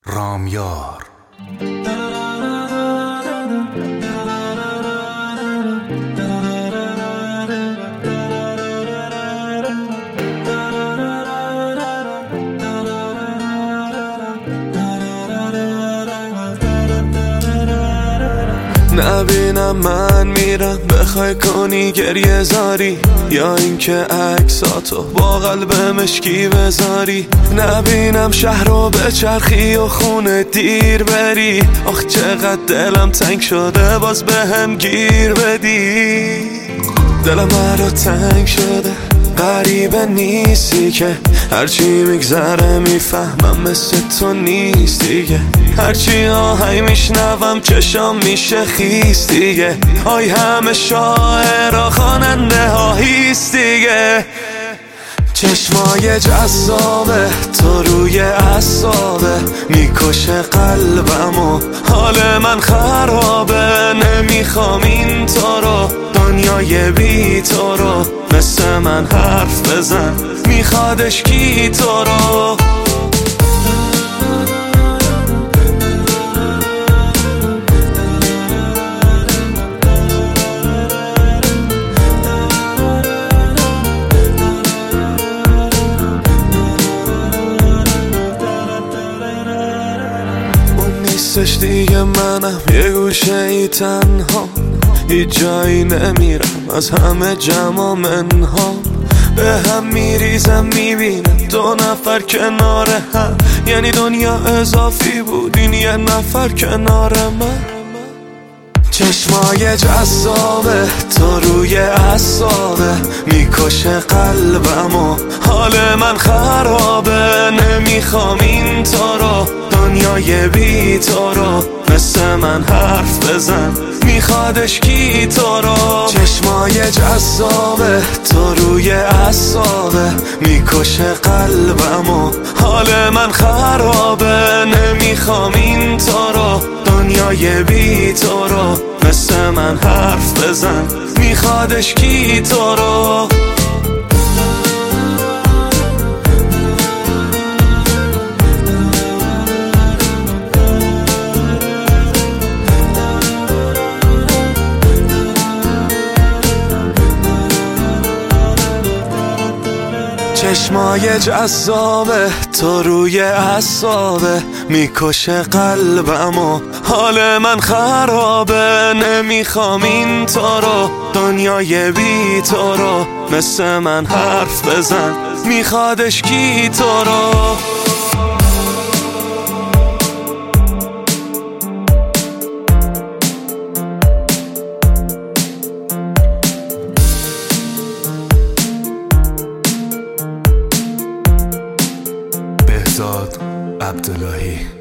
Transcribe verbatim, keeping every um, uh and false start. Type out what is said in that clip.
رامیار. نبینم من میرم بخوای کنی گریه زاری، یا اینکه عکساتو با قلب مشکی بذاری. نبینم شهر رو بچرخی و خونه دیر بری، آخ چقدر دلم تنگ شده باز بهم گیر بدی. دلم برا تنگ شده غریبه نیستی که هرچی میگذره میفهمم مثل تو نیست دیگه. هرچی آهنگ میشنوم چشام میشه خیس دیگه. آی همه شاعرها خواننده ها هیست دیگه. چشمای جذابه تو روی اعصابه، میکشه قلبم و حال من خرابه. نمیخوام این تو رو، دنیای بی تو رو، مثل من حرف بزن میخوادش کی تو رو. نیستش دیگه، منم یه گوشه ای تنها، هیچ جایی نمیرم از همه جمع منها. به هم میریزم میبینم دو نفر کنار هم، یعنی دنیا اضافی بود این یه نفر کنار من. چشمای جذابه تو روی اعصابه، میکشه قلبم و حال من خرابه. نمیخوام این تو رو، دنیای بی تو رو، مثل من حرف بزن میخوادش کی تو رو. چشمای جذابه تو روی اعصابه، میکشه قلبم و حال من خرابه. نمیخوام این تو رو، دنیای بی تو رو، مثل من حرف بزن میخوادش کی تو رو. چشمای جذابه تو روی اعصابه، میکشه قلبم و حال من خرابه. نمیخوام این تو رو، دنیای بی تو رو، مثل من حرف بزن میخوادش کی تو رو. بهزاد عبداللهی.